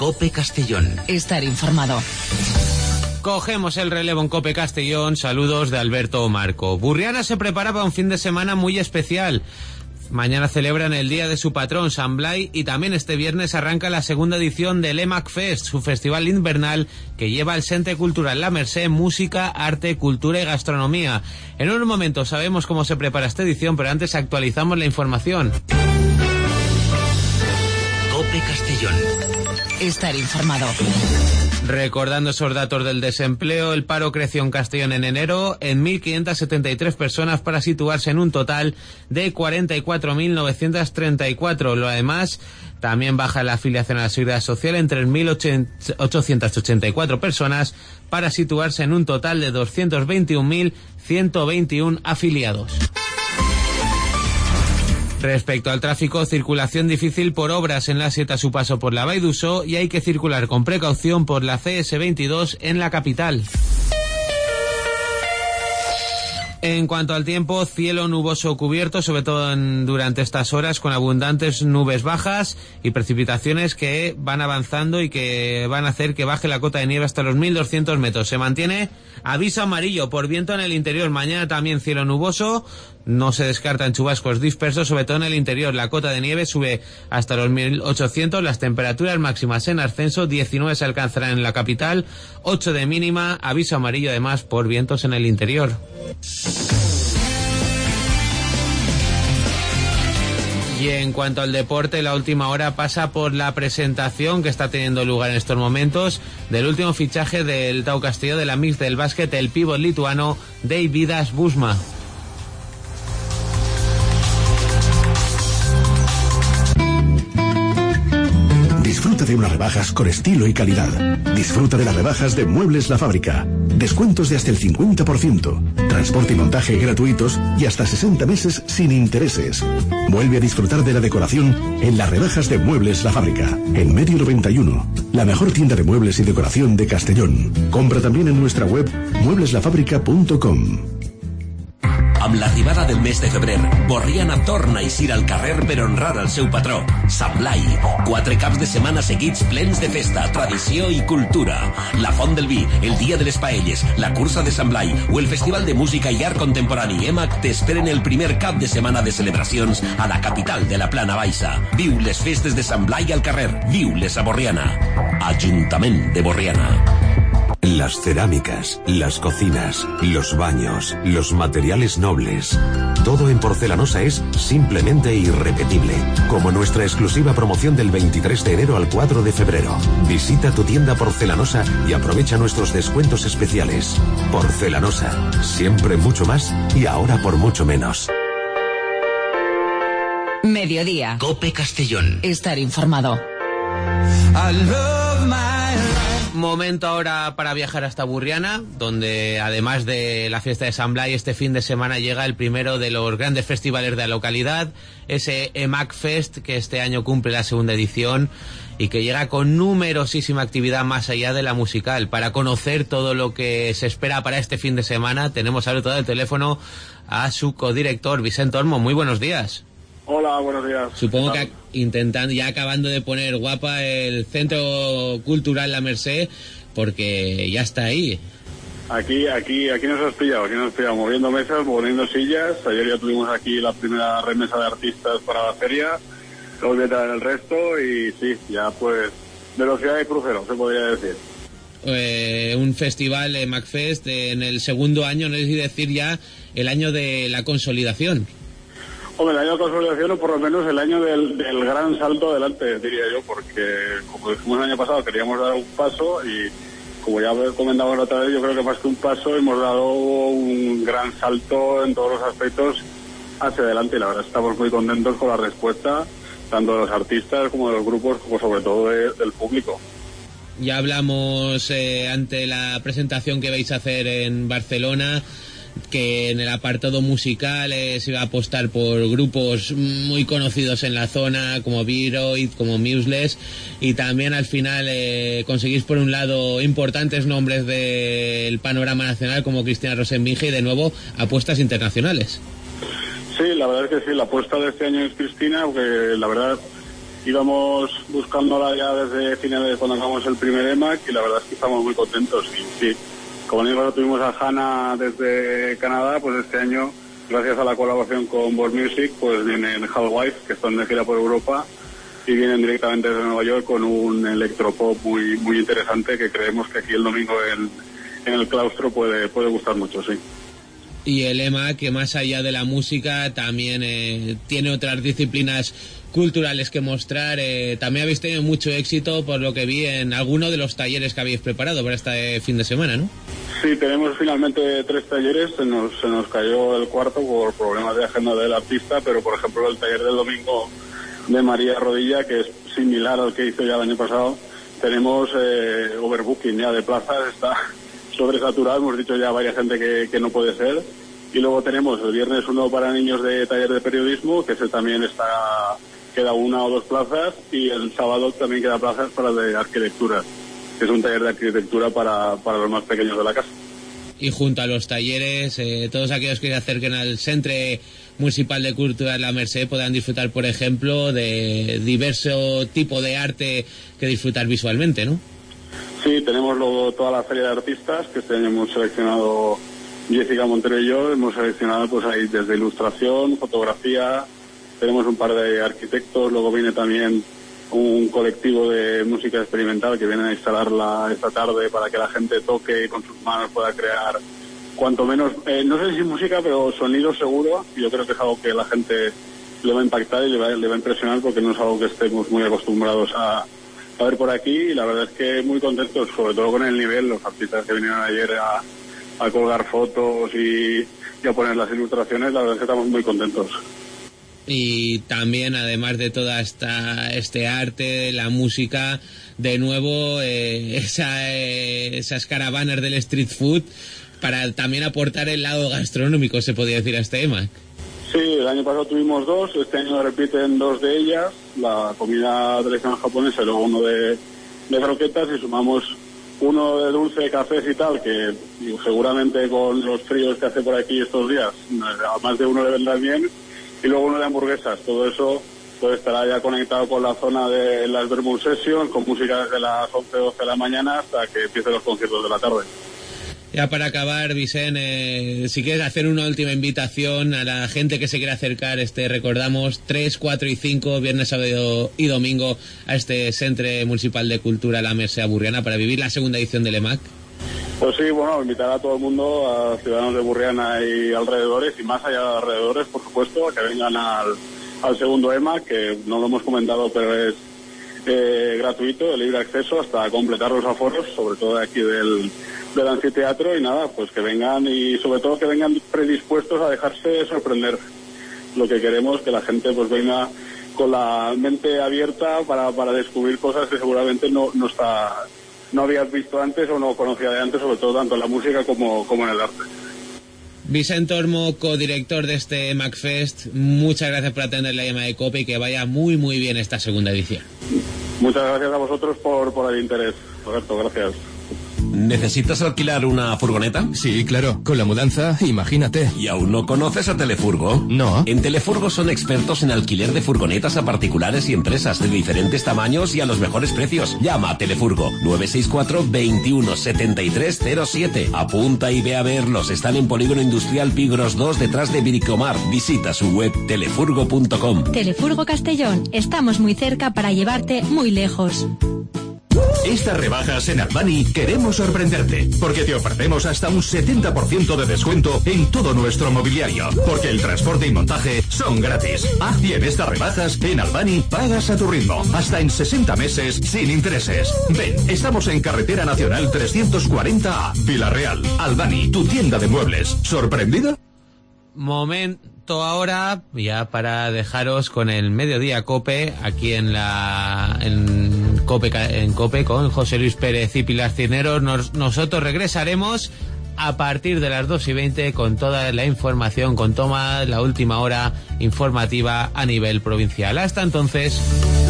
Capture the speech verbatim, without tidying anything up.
COPE Castellón. Estar informado. Cogemos el relevo en COPE Castellón. Saludos de Alberto Marco. Burriana se prepara para un fin de semana muy especial. Mañana celebran el día de su patrón, San Blai, y también este viernes arranca la segunda edición del E M A C Fest, su festival invernal que lleva al Centre Cultural La Mercè música, arte, cultura y gastronomía. En un momento sabemos cómo se prepara esta edición, pero antes actualizamos la información. COPE Castellón. Estar informado. Recordando esos datos del desempleo, el paro creció en Castellón en enero en mil quinientas setenta y tres personas para situarse en un total de cuarenta y cuatro mil novecientos treinta y cuatro. Lo además, también baja la afiliación a la Seguridad Social en tres mil ochocientas ochenta y cuatro personas para situarse en un total de doscientos veintiún mil ciento veintiuno afiliados. Respecto al tráfico, circulación difícil por obras en la siete a su paso por la Vall d'Uixó y hay que circular con precaución por la C S veintidós en la capital. En cuanto al tiempo, cielo nuboso cubierto, sobre todo en, durante estas horas, con abundantes nubes bajas y precipitaciones que van avanzando y que van a hacer que baje la cota de nieve hasta los mil doscientos metros. Se mantiene aviso amarillo por viento en el interior. Mañana también cielo nuboso, no se descartan chubascos dispersos, sobre todo en el interior. La cota de nieve sube hasta los mil ochocientos, las temperaturas máximas en ascenso, diecinueve se alcanzarán en la capital, ocho de mínima, aviso amarillo además por vientos en el interior. Y en cuanto al deporte, la última hora pasa por la presentación que está teniendo lugar en estos momentos del último fichaje del Tau Castelló de la Mix del básquet, el pívot lituano Deividas Busma. Disfruta de unas rebajas con estilo y calidad. Disfruta de las rebajas de Muebles La Fábrica. Descuentos de hasta el cincuenta por ciento. Transporte y montaje gratuitos y hasta sesenta meses sin intereses. Vuelve a disfrutar de la decoración en las rebajas de Muebles La Fábrica. En Medio noventa y uno. La mejor tienda de muebles y decoración de Castellón. Compra también en nuestra web muebles la fábrica punto com. Amb l'arribada del mes de febrer, Borriana torna a eixir al carrer per honrar el seu patró, Sant Blai. Quatre caps de setmana seguits plens de festa, tradició i cultura. La Font del Vi, el Dia de les Paelles, la Cursa de Sant Blai o el Festival de Música i Art Contemporani E M A C t'esperen el primer cap de setmana de celebracions a la capital de la Plana Baixa. Viu les festes de Sant Blai al carrer. Viu-les a Borriana. Ajuntament de Borriana. Las cerámicas, las cocinas, los baños, los materiales nobles. Todo en Porcelanosa es simplemente irrepetible. Como nuestra exclusiva promoción del veintitrés de enero al cuatro de febrero. Visita tu tienda Porcelanosa y aprovecha nuestros descuentos especiales. Porcelanosa, siempre mucho más y ahora por mucho menos. Mediodía. COPE Castellón. Estar informado. I love my... Momento ahora para viajar hasta Burriana, donde además de la fiesta de San Blai, este fin de semana llega el primero de los grandes festivales de la localidad, ese E M A C Fest, que este año cumple la segunda edición y que llega con numerosísima actividad más allá de la musical. Para conocer todo lo que se espera para este fin de semana, tenemos al otro lado del teléfono a su codirector, Vicente Olmo. Muy buenos días. Hola, buenos días. Supongo que intentando, ya acabando de poner guapa el Centro Cultural La Mercè, porque ya está ahí. Aquí, aquí, aquí nos has pillado, aquí nos has pillado, moviendo mesas, poniendo sillas. Ayer ya tuvimos aquí la primera remesa de artistas para la feria, luego voy a traer el resto y sí, ya pues velocidad de crucero, se podría decir. Eh, un festival, eh, MacFest, eh, en el segundo año, no sé si decir ya el año de la consolidación. Hombre, el año de consolidación o por lo menos el año del, del gran salto adelante, diría yo, porque como dijimos el año pasado, queríamos dar un paso y como ya comentamos la otra vez, yo creo que más que un paso hemos dado un gran salto en todos los aspectos hacia adelante y la verdad estamos muy contentos con la respuesta tanto de los artistas como de los grupos, como sobre todo de, del público. Ya hablamos eh, ante la presentación que vais a hacer en Barcelona, que en el apartado musical eh, se va a apostar por grupos muy conocidos en la zona como Viroid, como Museless, y también al final eh, conseguís por un lado importantes nombres del panorama nacional como Cristina Rosenvinge y de nuevo apuestas internacionales. Sí, la verdad es que sí, la apuesta de este año es Cristina, porque la verdad íbamos buscándola ya desde finales cuando acabamos el primer E M A C y la verdad es que estamos muy contentos. Y sí, como el año pasado tuvimos a Hannah desde Canadá, pues este año, gracias a la colaboración con World Music, pues vienen Halfwife, que están de gira por Europa, y vienen directamente desde Nueva York con un electropop muy muy interesante que creemos que aquí el domingo en, en el claustro puede, puede gustar mucho, sí. Y el E M A C, que más allá de la música también eh, tiene otras disciplinas culturales que mostrar. Eh, también habéis tenido mucho éxito, por lo que vi en alguno de los talleres que habéis preparado para este fin de semana, ¿no? Sí, tenemos finalmente tres talleres. Se nos, se nos cayó el cuarto por problemas de agenda del artista, pero por ejemplo el taller del domingo de María Rodilla, que es similar al que hizo ya el año pasado, tenemos eh, overbooking ya de plazas, está sobresaturado, hemos dicho ya a varias gente que, que no puede ser. Y luego tenemos el viernes uno para niños de taller de periodismo, que ese también está, queda una o dos plazas, y el sábado también queda plazas para de arquitectura, que es un taller de arquitectura para, para los más pequeños de la casa. Y junto a los talleres, eh, todos aquellos que se acerquen al Centre Municipal de Cultura de la Merced podrán disfrutar, por ejemplo, de diverso tipo de arte que disfrutar visualmente, ¿no? Sí, tenemos luego toda la feria de artistas, que este año hemos seleccionado Jessica Montero y yo, hemos seleccionado pues ahí desde ilustración, fotografía, tenemos un par de arquitectos, luego viene también un colectivo de música experimental que vienen a instalarla esta tarde para que la gente toque y con sus manos pueda crear cuanto menos, eh, no sé si música, pero sonido seguro. Yo creo que es algo que la gente le va a impactar y le va, le va a impresionar, porque no es algo que estemos muy acostumbrados a, a ver por aquí, y la verdad es que muy contentos, sobre todo con el nivel, los artistas que vinieron ayer a, a colgar fotos y, y a poner las ilustraciones, la verdad es que estamos muy contentos. Y también, además de toda esta este arte, la música, de nuevo eh, esa, eh, esas caravanas del street food para también aportar el lado gastronómico, se podría decir, a este E M A C. Sí, el año pasado tuvimos dos, este año repiten dos de ellas, la comida tradicional japonesa y luego uno de, de croquetas, y sumamos uno de dulce, cafés y tal, que seguramente con los fríos que hace por aquí estos días, a más de uno le vendrá bien. Y luego uno de hamburguesas. Todo eso pues estará ya conectado con la zona de las Vermouth Sessions, con música desde las once o doce de la mañana hasta que empiecen los conciertos de la tarde. Ya para acabar, Vicente, eh, si quieres hacer una última invitación a la gente que se quiera acercar, este recordamos tres, cuatro y cinco, viernes, sábado y domingo, a este Centre Municipal de Cultura La Merced Burriana para vivir la segunda edición del E M A C. Pues sí, bueno, invitar a todo el mundo, a ciudadanos de Burriana y alrededores, y más allá de alrededores, por supuesto, a que vengan al, al segundo E M A C, que no lo hemos comentado, pero es eh, gratuito, de libre acceso, hasta completar los aforos, sobre todo de aquí del, del anfiteatro, y nada, pues que vengan, y sobre todo que vengan predispuestos a dejarse sorprender. Lo que queremos, que la gente pues venga con la mente abierta para, para descubrir cosas que seguramente no, no está... no habías visto antes o no conocía de antes, sobre todo tanto en la música como, como en el arte. Vicente Ormo, codirector de este E M A C Fest, muchas gracias por atender la llamada de COPE y que vaya muy muy bien esta segunda edición. Muchas gracias a vosotros por, por el interés, Roberto, gracias. ¿Necesitas alquilar una furgoneta? Sí, claro. Con la mudanza, imagínate. ¿Y aún no conoces a Telefurgo? No. En Telefurgo son expertos en alquiler de furgonetas a particulares y empresas de diferentes tamaños y a los mejores precios. Llama a Telefurgo nueve seis cuatro, veintiuno, setenta y tres cero siete. Apunta y ve a verlos. Están en Polígono Industrial Pigros dos, detrás de Viricomar. Visita su web telefurgo punto com. Telefurgo Castellón. Estamos muy cerca para llevarte muy lejos. Estas rebajas en Albany queremos sorprenderte, porque te ofrecemos hasta un setenta por ciento de descuento en todo nuestro mobiliario, porque el transporte y montaje son gratis. Haz bien estas rebajas en Albany, pagas a tu ritmo, hasta en sesenta meses sin intereses. Ven, estamos en Carretera Nacional trescientos cuarenta A, Villarreal. Albany, tu tienda de muebles. ¿Sorprendida? Momento ahora ya para dejaros con el Mediodía Cope aquí en la en Cope en Cope con José Luis Pérez y Pilar Cisneros. Nos, nosotros regresaremos a partir de las dos y veinte con toda la información, con toda la última hora informativa a nivel provincial. Hasta entonces.